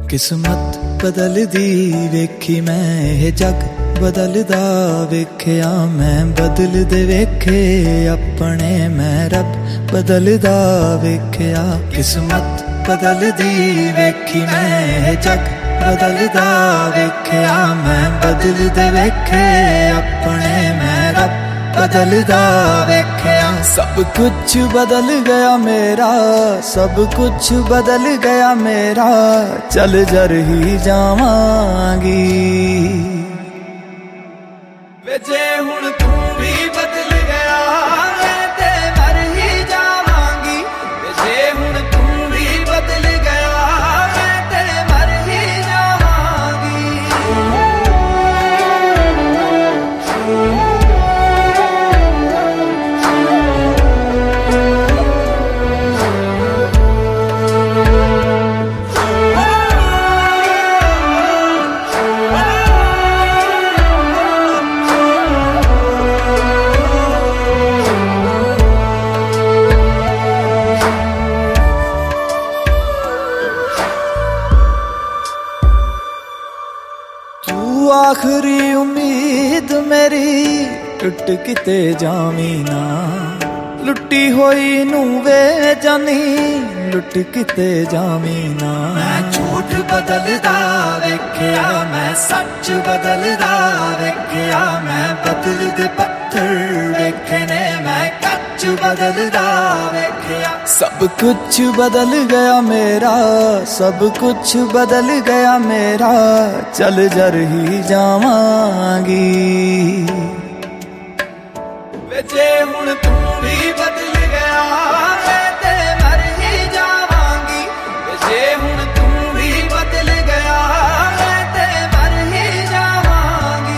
किस्मत बदलदी वेखी मैं ये जग बदलदा वेख्या मैं बदलदे वेखे अपने मैं रब बदलदा वेख्या। किस्मत बदलदी वेखी मैं ये जग बदलदा वेख्या मैं बदलदे वेखे अपने मैं रब बदलदा वेख्या। सब कुछ बदल गया मेरा, सब कुछ बदल गया मेरा, चल जर ही जावांगी वे जे हुण तू भी बदल गया मैं ते मर ही जावांगी। वे जे हुण तू भी बदल गया मैं ते मर ही जावांगी। आखिरी उम्मीद मेरी टुट किते जावी ना, लुटी होई नू वे जानी लुट किते जावी ना। मैं झूठ बदलदा वेख्या मैं सच बदलदा वेख्या मैं बदलदे पत्थर वेखे ने मैं कच बदलदा वेख्या। सब कुछ बदल गया मेरा, सब कुछ बदल गया मेरा, चल जर ही जावांगी वे जे हुण तू भी बदल गया मैं ते मर ही जावांगी। वे जे हुण तू भी बदल गया मैं ते मर ही जावांगी।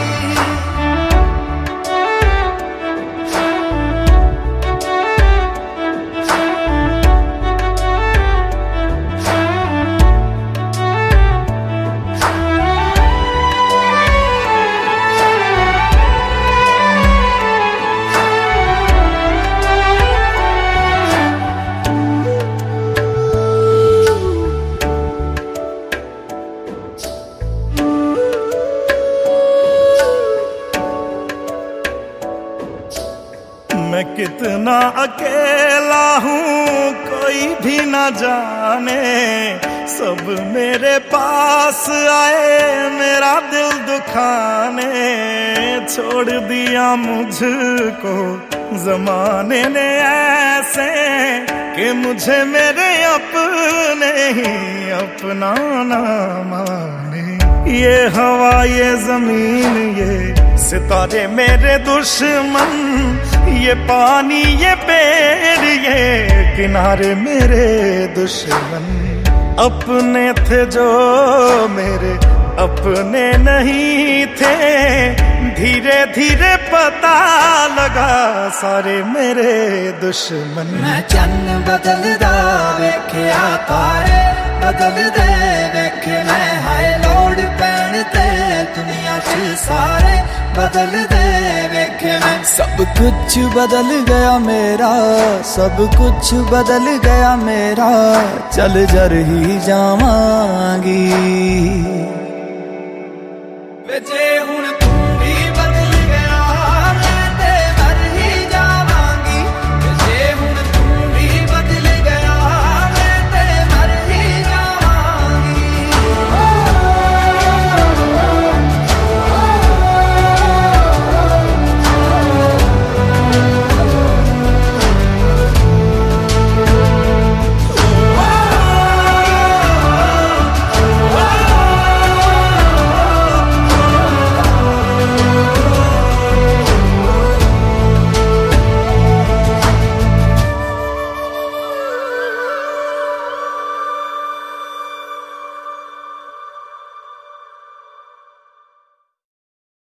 मैं कितना अकेला हूँ कोई भी ना जाने, सब मेरे पास आए मेरा दिल दुखाने। छोड़ दिया मुझको जमाने ने ऐसे कि मुझे मेरे अपने ही अपना ना माने। ये हवा ये जमीन ये सितारे मेरे दुश्मन, ये पानी ये पेड़ ये किनारे मेरे दुश्मन। अपने थे जो मेरे अपने नहीं थे, धीरे धीरे पता लगा सारे मेरे दुश्मन। मैं चन्न बदलदा वेख्या तारे बदलदे वेखे मैं हाय लोड़ पैण ते दुनिया च सारे बदलदे वेखे मैं। सब कुछ बदल गया मेरा, सब कुछ बदल गया मेरा, चल जर ही जावांगी वे जे हुण